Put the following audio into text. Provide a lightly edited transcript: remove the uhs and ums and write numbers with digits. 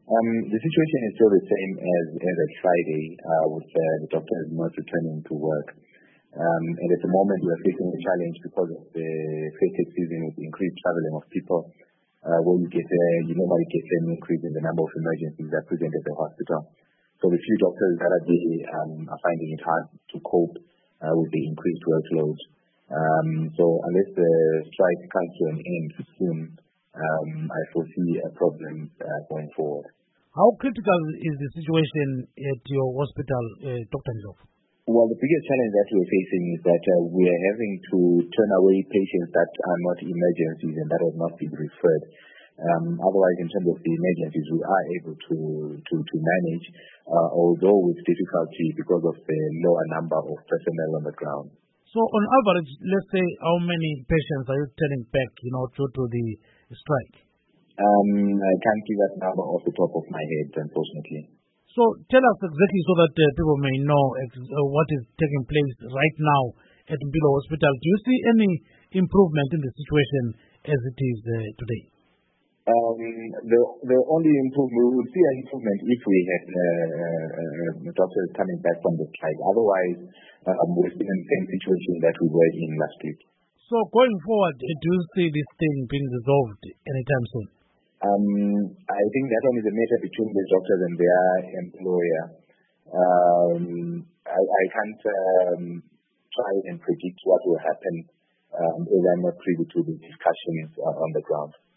The situation is still the same as at Friday, with the doctors not returning to work. And at the moment, we are facing a challenge because of the festive season with increased traveling of people. Where you normally get an increase in the number of emergencies that present at the hospital. So the few doctors that are there are finding it hard to cope with the increased workload. So unless the strike comes to an end soon, I foresee a problem going forward. How critical is the situation at your hospital, Dr. Ndlovu? Well, the biggest challenge that we're facing is that we are having to turn away patients that are not emergencies and that have not been referred. Otherwise, in terms of the emergencies, we are able to manage, although with difficulty because of the lower number of personnel on the ground. So on average, let's say how many patients are you turning back, due to the strike? I can't give that number off the top of my head, unfortunately. So tell us exactly so that people may know what is taking place right now at Mpilo Hospital. Do you see any improvement in the situation as it is today? The only improvement, we would see an improvement if we had doctors coming back from the strike. Otherwise, we're still in the same situation that we were in last week. So going forward, do you see this thing being resolved anytime soon? I think that one is a matter between the doctors and their employer. I can't try and predict what will happen as I'm not privy to the discussions on the ground.